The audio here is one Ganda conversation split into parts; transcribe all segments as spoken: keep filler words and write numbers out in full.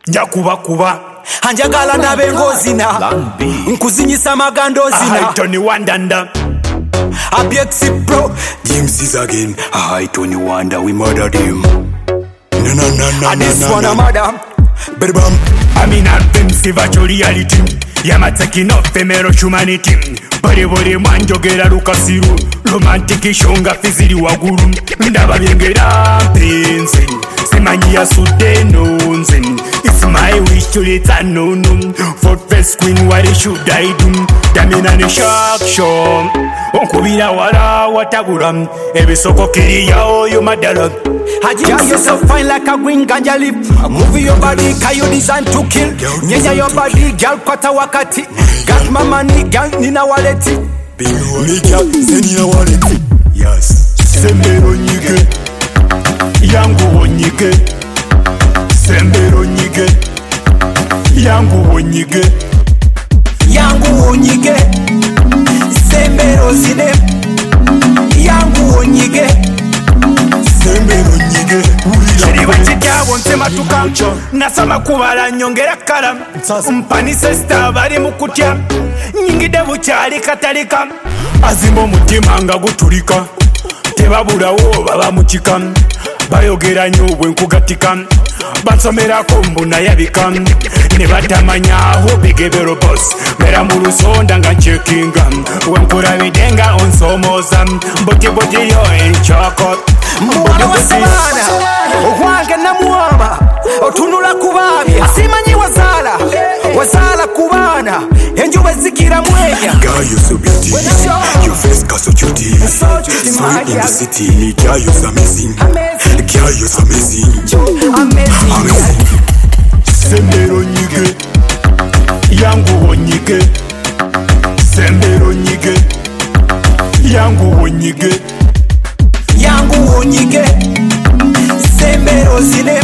njakuba kuba anjagala ndabe ngozina nkuzinyisa magando zina I Tony Wandanda A B X Pro James is again I Tony Wanda we murdered him na na na na and this na, one na. a madam Berbam I mean offensive virtual reality yamatsakino ephemeral humanity bari buri mwanjogera lukasiru romantic shonga fiziri waguru ndaba byengera mpenzi simanyi yasudde nonze it's my wish to return no no for first queen what should I do damina ne shock show onkubira wala watabula ebisoko kiriya oyo madala Hajia yourself fine like a green ganja leaf. Move your body, cause you designed to kill. Nyenya your body, girl, kwata wakati. Got my money, girl, nina waleti. Me girl, send you a wallet. Yes. Sembero nyige yangu wonyige Sembero nyige yangu wonyige Yangu wonyige Sembero zine Yangu wonyige Sembero nyige Chiriwa chikyabo nsema tukamcho nasama kubala nyongera kala mpanise star bali mukutya nyingide bukyali katalika azimba omutima nga gutulika tebabulawo baba mukika bayogera nnyo bwenkugatika bansomerako mbuna yabika ne batamanya aho bigebero boss mera mu lusonda nga ncekinga wenkulabidde nga onsomooza mbotibodiyo enchoko Mwana wa samana Owange namuwama Otunula kubabya Simanyi wazala Wazala kubana Enjuba zikira mwenya Girl, you so beauty Your face got so cutie Sweet in the city Me girl, you so amazing Girl, you so amazing Amazing Amazing Sembero nyige yangu wonyige Sembero nyige yangu wonyige Yangu wonyige Sembero zine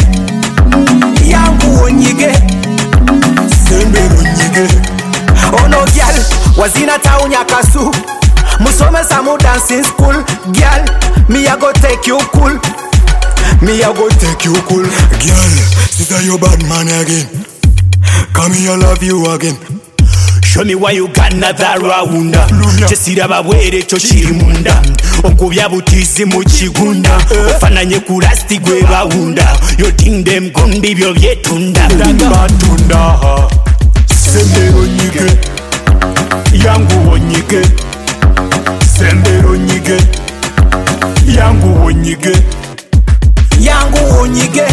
Yangu wonyige Sembero nyige Ono gyal wazina taunya kasu Musomesa mu dancing school Gyal me a go take you cool Me a go take you cool Girl, sister you bad man again Come here, I love you again Show me why you got another round Chesiraba bwere cho chiri munda Onkubya butizi mu kigunda Ofananye ku rasti gwe bawunda You think them gundi byo byetunda Batunda Sembero nyige yangu wonyige Sembero nyige yangu wonyige Yangu wonyige